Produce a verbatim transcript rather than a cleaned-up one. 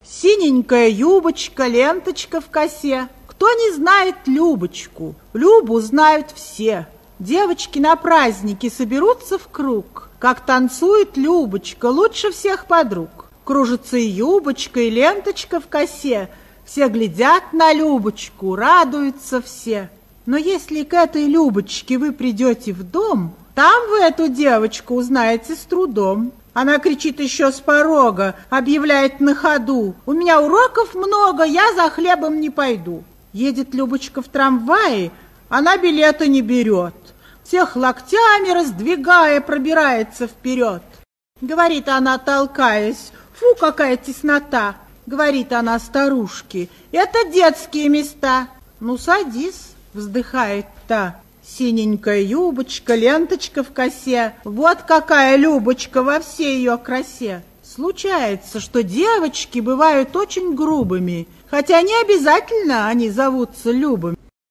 Синенькая юбочка, ленточка в косе. Кто не знает Любочку? Любу знают все. Девочки на празднике соберутся в круг. Как танцует Любочка, лучше всех подруг. Кружится и юбочка, и ленточка в косе. Все глядят на Любочку, радуются все. Но если к этой Любочке вы придете в дом, там вы эту девочку узнаете с трудом. Она кричит еще с порога, объявляет на ходу: «У меня уроков много, я за хлебом не пойду». Едет Любочка в трамвае, она билета не берет. Всех локтями раздвигая, пробирается вперед. Говорит она, толкаясь: «Фу, какая теснота!» Говорит она старушке: «Это детские места». «Ну, садись», вздыхает та. Синенькая юбочка, ленточка в косе. Вот какая Любочка во всей ее красе. Случается, что девочки бывают очень грубыми, хотя не обязательно они зовутся Любами.